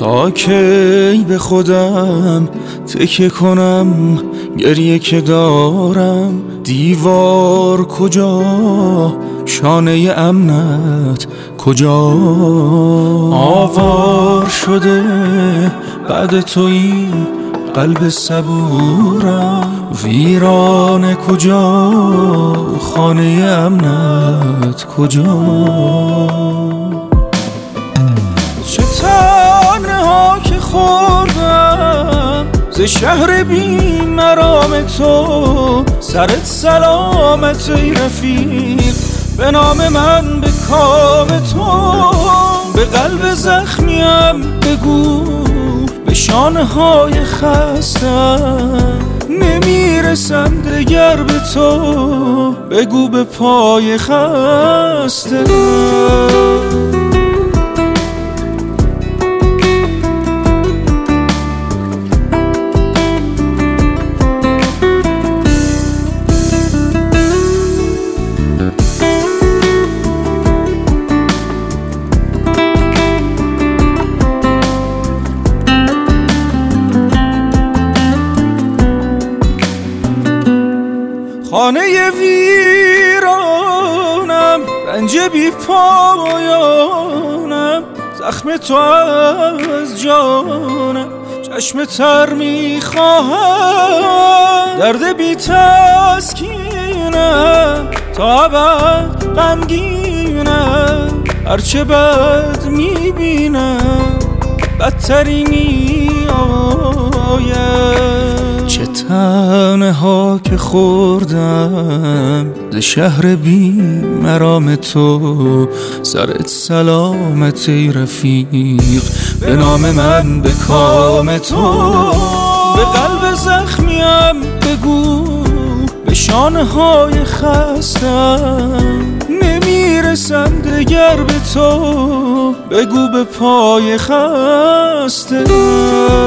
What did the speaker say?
تا کی به خودم تکیه کنم، گریه که دارم دیوار کجا، شانه امنت کجا. آوار شده بعد تو این قلب صبورم، ویرانه کجا، خانه امنت کجا. چه تنها که خوردم ز شهر بی مرام تو، سرت سلامت ای رفیق، به نام من به کام تو. به قلب زخمیم بگو به شانه های خستم، نمیرسم دگر به تو، بگو به پای خسته. خانه ویرانم، رنج بی پایانم، زخم تو از جانم، چشم تر میخواهم، درد بی تسکینم، تا ابد غمگینم، هرچه بد میبینم بدتری میآید. چه تنها که خوردم ز شهر بی مرام تو، سرت سلامت ای رفیق، به نام من به کام تو. به قلب زخمیم بگو به شانه های خستم، نمیرسم دگر به تو، بگو به پای خسته.